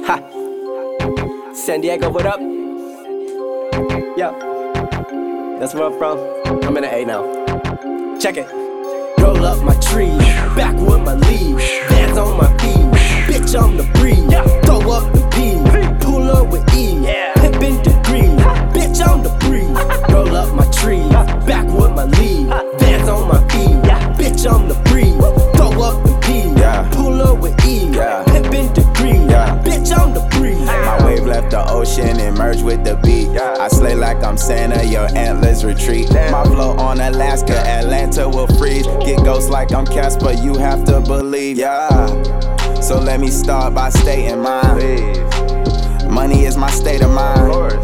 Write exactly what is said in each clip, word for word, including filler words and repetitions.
Ha. San Diego, what up? Yo. That's where I'm from. I'm in the A now. Check it. Roll up my tree, back with my leaves, dance on my feet, bitch I'm the breeze, throw up the P, pull up with E, pimpin' degrees, bitch I'm the breeze. Roll up my tree, back with my leaves, dance on my feet, bitch I'm the breeze, throw up the P, pull up with E, pimpin' degrees, bitch I'm the breeze. My wave left the ocean and merged with the beat. I slay like I'm Santa, your antlers retreat. My flow on Alaska, Atlanta will freeze. Get ghosts like I'm Casper, you have to believe, yeah. So let me start by stating mine. Money is my state of mind.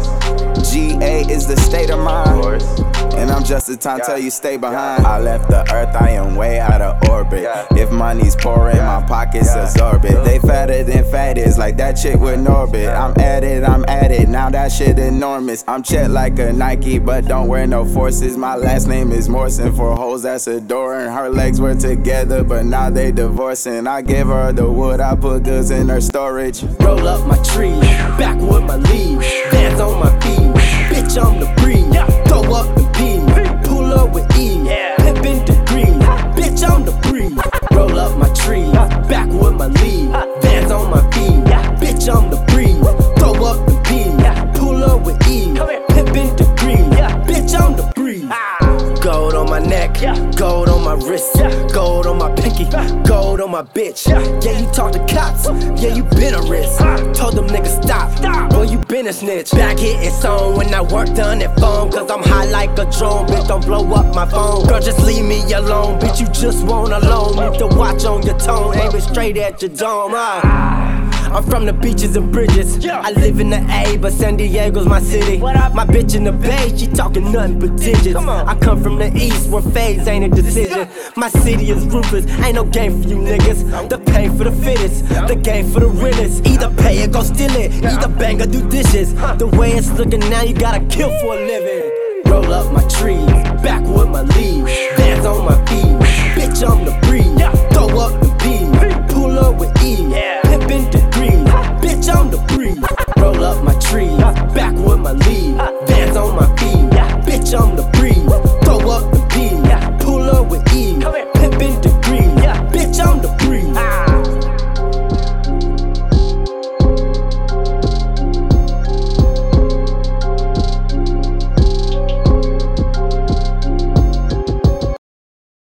G A is the state of mind. And I'm just the time, tell you stay behind. I left the earth, I am way out of orbit. If money's pouring, my pockets absorb it. They fatter than fat is like that chick with Norbit. I'm at it, I'm at it, now that shit enormous. I'm checked like a Nike, but don't wear no forces. My last name is Morrison, for hoes that's adoring. Her legs were together, but now they divorcing. I give her the wood, I put goods in her storage. Roll up my tree, back with my leaves, dance on my feet, bitch I'm the breeze, throw up the P, pull up with E, pimpin' degrees, bitch I'm the breeze. Roll up my tree, back with my leaves, dance on my feet, bitch I'm the breeze, throw up the P, pull up with E, pimpin' degrees, bitch I'm the breeze. Gold on my neck, gold on my wrist, gold on my pinky, gold on my bitch. Yeah, you talk to cops, yeah, you been a risk. Told them niggas stop, boy, you been a snitch. Back hitting song when I worked on that phone, cause I'm high like a drone, bitch, don't blow up my phone. Girl, just leave me alone, bitch, you just want alone. Need to watch on your tone, aiming straight at your dome. Uh. I'm from the beaches and bridges. I live in the A, but San Diego's my city. My bitch in the Bay, she talking nothing but digits. I come from the East, where phase ain't a decision. My city is ruthless, ain't no game for you niggas. The pay for the fittest, the game for the realest. Either pay or go steal it, either bang or do dishes. The way it's looking now, you gotta kill for a living. Roll up my tree, back with my leaves, dance on my feet, bitch I'm the breeze,